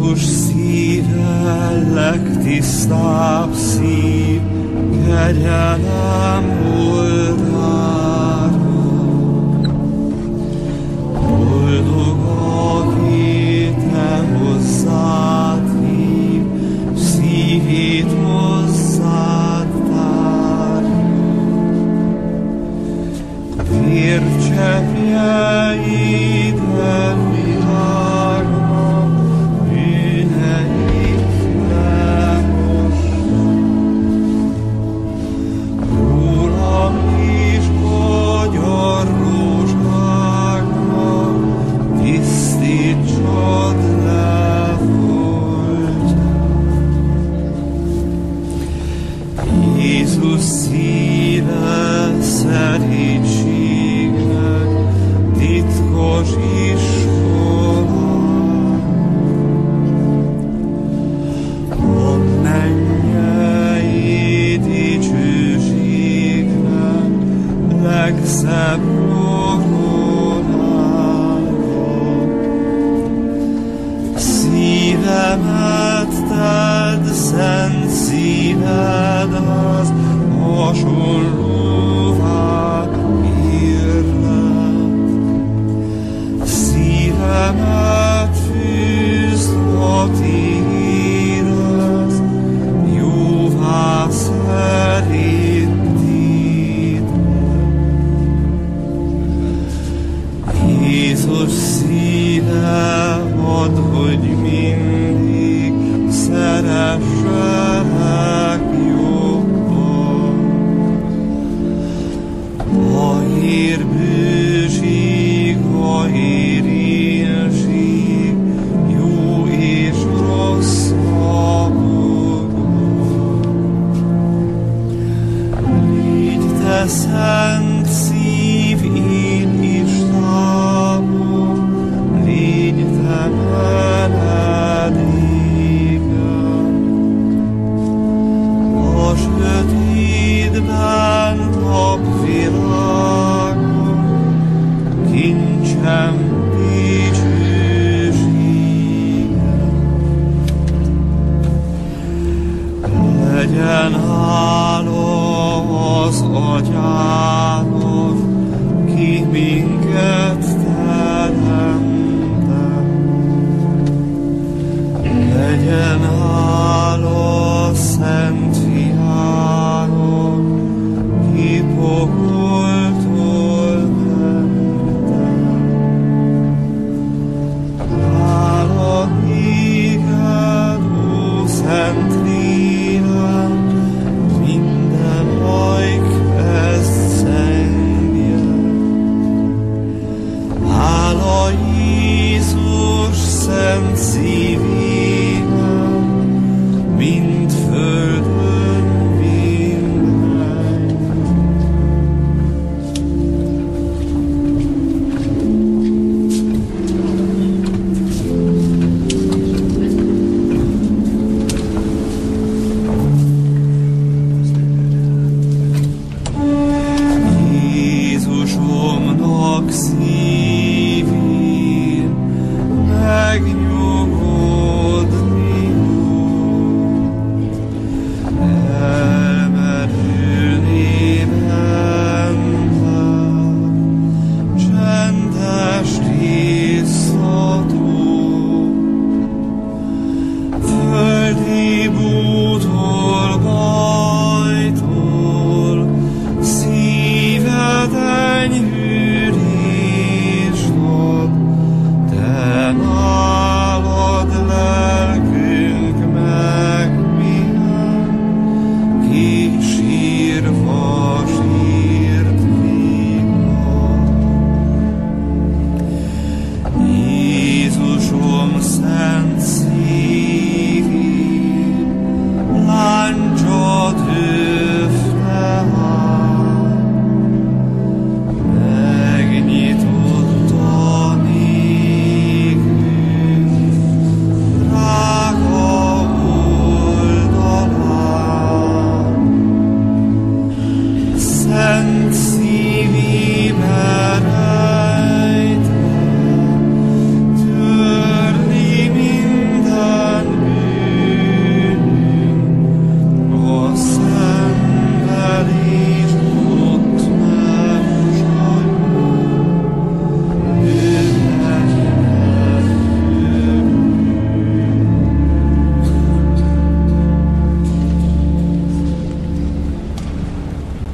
szíve legtisztább szív, kegyelem oldára. Boldog, aki te hozzád hív, szívét hozzád tárja. Vércseppjeid Jézus szíve szerítségnek titkos iskola. A mennyei dicsőségnek legszebb koronája. Szívemet tedd szent szívedhez, hasonlóvá érlek. Szívemet fűzd a tiédhez, jóvá szerinted. Jézus szíve add, hogy mindig szeresselek jobban. A hírbőség, a hírénység, jó és rossz magokban. Légy te szent szív, én is támom, légy te menedékem. A sötétben napvilágon, kincsem dicsősége. Legyen hála az Atyának, ki minket teremtett. Legyen hála Szent Fiának, ki pokoltól mentett. Hála néked, ó Szent Lélek, minden ajk ezt szengje. Hála Jézus szent szívének, mind földön, mind mennyben. Jézusomnak szívén megnyitottam